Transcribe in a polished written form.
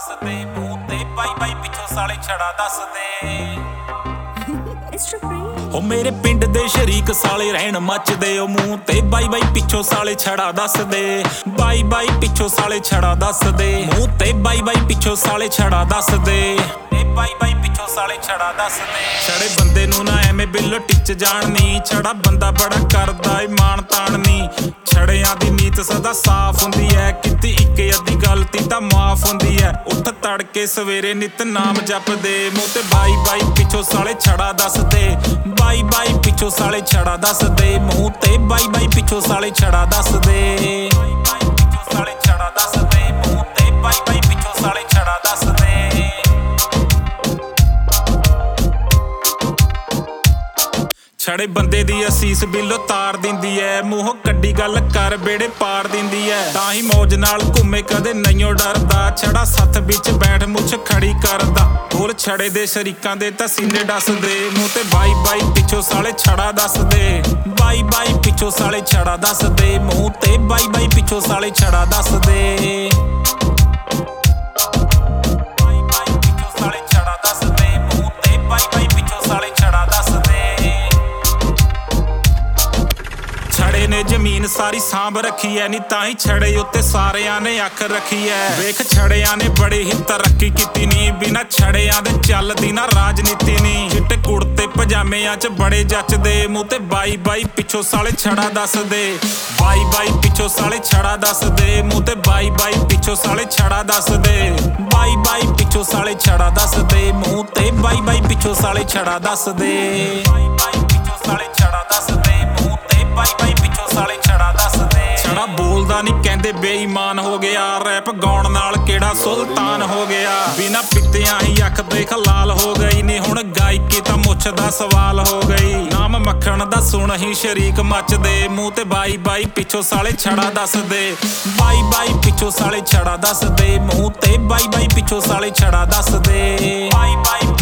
दे मूंह ते by by पिछों साले छड़ा दस दे ओ मेरे पिंड दे शरीक साले रहन मचदे ओ मूंह ते बाई बाई पिछों साले छड़ा दस दे बाई बाई पिछों साले छड़ा दस दे मूंह ते बाई बाई पिछों साले छड़ा दस दे बाई बाई पिछों साले छड़ा दस दे छड़े बंदे नूं ना एवें बिल्लो टिच जाणनी छड़ा बंदा बड़ा करदा ए मान ताणनी छड़ियां दी नीत सदा साफ हुंदी है किती इक अद्धी गलती तां माफ हुंदी है उठ तड़के सवेरे नित नाम जपदे मूंह ते बाई बाई पिछों साले छड़ा दस दे बाई बाई पिछों साले छड़ा दस दे मूंह ते बाई बाई पिछों साले छड़ा दस दे बाई पिछों साले छड़ा दस दे मूंह ते बाई बाई पिछों साले छड़ा दस दे छड़े बंदे दी असीस बिल्लो तार दिंदी है मूंहों कड्डी गल कर बेड़े पार दिंदी है तां ही मौज नाल घूमे कदे नईओ डरदा छड़ा सत्थ बिच बैठ मुछ खड़ी करदा बोल छड़े दे शरीकां दे तां सीने डस दे मूंह ते बाई बाई पिछों साले छड़ा दस दे बाई बाई पिछों साले छड़ा दस दे मूंह ते बाई बाई पिछों साले छड़ा दस दे बाई बाई पिछों साले छड़ा दस दे मूंह ते बाई बाई पिछों साले छड़ा दस दे छड़े ने जमीन सारी सांभ रखी है नी ताही छड़े उत्ते सारियां ने अख रखी है वेख छड़ियां ने बड़ी ही तरक्की कीती नी बिना छड़ियां दे चलदी ना राजनीति नी चिट्टे कुड़ते पजामियां च बड़े जचदे मूंह ते बाई बाई पिछों साले छड़ा दस दे बाई बाई पिछों साले छड़ा दस दे मूंह ते बाई बाई पिछों साले छड़ा दस दे बाई बाई पिछों साले छड़ा दस दे मूंह ते बाई बाई पिछों साले छड़ा दस दे बाई बाई पिछों साले छड़ा दस दे मूंह ते बाई बाई पिछों साले छड़ा दस दे छड़ा बोलदा नहीं कहंदे बेईमान हो गया रैप गाउण नाल केड़ा सुल्तान हो गया बिना पित्तियां ही अख देख लाल हो गई नी हुण गायकी तां मुछ दा सवाल हो गई नाम मक्खण दा सुण ही शरीक मचदे मूंह ते बाई बाई पिछों साले छड़ा दस दे बाई बाई पिछों साले छड़ा दस दे मूंह ते बाई बाई पिछों साले छड़ा दस दे बाई बाई